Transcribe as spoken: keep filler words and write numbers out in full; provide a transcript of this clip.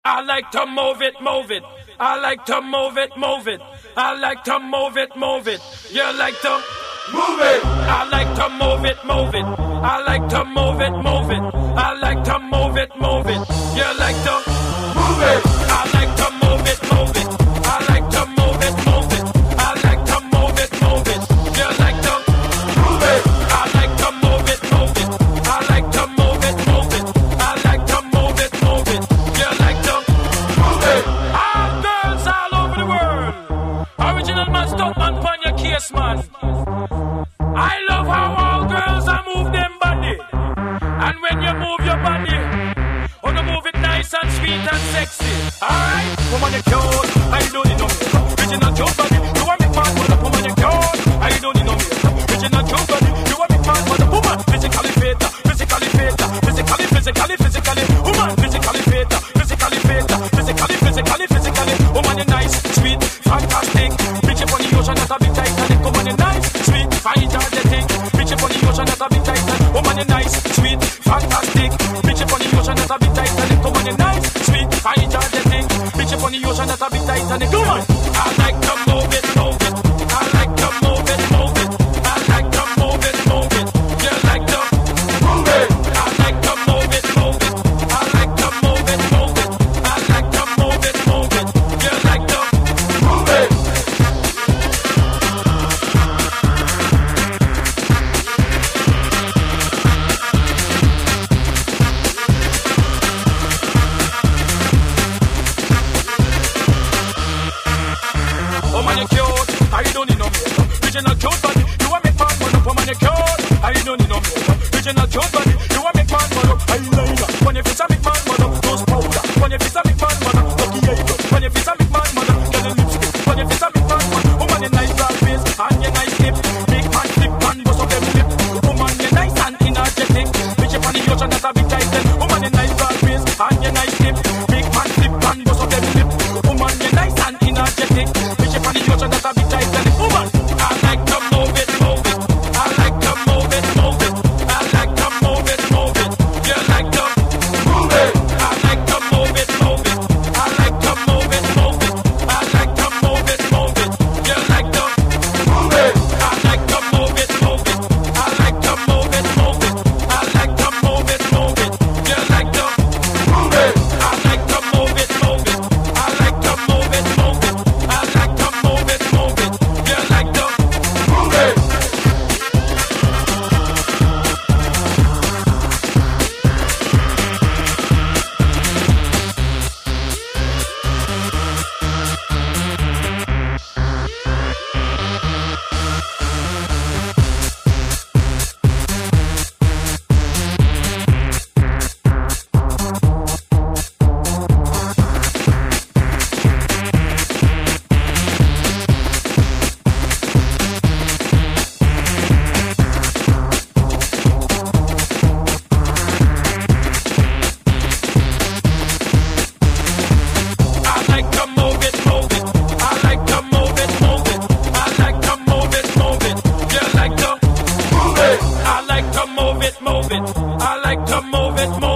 I like to move it, move it. I like to move it, move it. I like to move it, move it. You like to move it. I like to move it, move it. I like to move it, move it. I like to move it, move it. You like to move it. I like to move it, move it. I like to move it, move it. I like to move it, move it. You like to move it. I like to move it, move it. I like to move it, move it. I like to move it, move it. You like to move it. All girls all over the world. Original man, stunt man, pon your case, man. I love how all girls are move them body. And when you move your body, oh, you move it nice and sweet and sexy. Alright, woman, you cute. I don't need no makeup. Original cute body. You want me man, but the woman you cute. I don't need no makeup. Original cute body. You want me man, but the woman physically fit, physically fit, physically, physically, physically. Woman physically fit, physically fit, physically, physically, physically. Woman, you nice, sweet, fantastic. Bitch up on the ocean, that's a big Titanic. Woman, you nice, sweet, fine, energetic. Bitch up on the ocean, that's a big Titanic. Woman, you nice, sweet, fantastic. Bitch up on the ocean, that's a big Titanic. Woman, you nice, sweet, fine, energetic. Bitch up on the ocean, that's a big Titanic. Come on. I like to move it, move it. I like to move it, move it. I like to move it, move it. You like to move it. I like to move it, move it. I like to move it, move it. I like to move it, move it. You like to move it. Oh man, you cute. I don't need no makeup. Original cute body. You want me man, man up. Oh man, you cute. I don't need no makeup. Original cute body. You want me man, man up. Eyeliner. When you face a big man, man up. Nose powder. When you face a big man, man up. Lucky eyebrow. When you face a big man, man up. Get a lipstick. When you face a big man, man. Woman, you nice broad face and you nice lip. Big man flip and bust up them lip. Woman, you nice and energetic. Bitch up on the ocean, that's a big title. Woman, you nice broad face and you nice lip. Big man flip and bust up them lip. Woman, you nice and energetic. Bitch up on the ocean, that's a big title. Woman, I like to move it, move it. I like to move it, move it. I like to move it, move it. You like to move it. I like to move it, move it. I like to move it, move it. I like to move it, move it. You like to move it. I like to move it, move it. I like to move it, move it. I like to move it, move it. You like to move it. I like to move it, move it. I like to move it, move it. I like to move it, move it. You like to move it. I like to move it, move it. I like to move it, move it. I like to move it, move it. You like to move it. I like to move it, move it. I like to move it, move it.